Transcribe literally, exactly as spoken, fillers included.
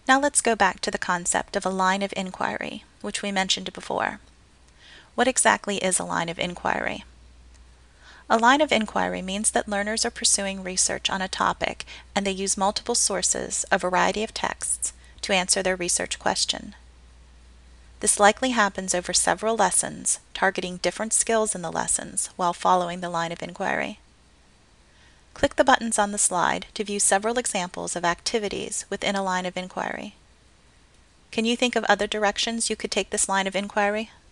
Now let's go back to the concept of a line of inquiry, which we mentioned before. What exactly is a line of inquiry? A line of inquiry means that learners are pursuing research on a topic and they use multiple sources, a variety of texts, to answer their research question. This likely happens over several lessons, targeting different skills in the lessons while following the line of inquiry. Click the buttons on the slide to view several examples of activities within a line of inquiry. Can you think of other directions you could take this line of inquiry?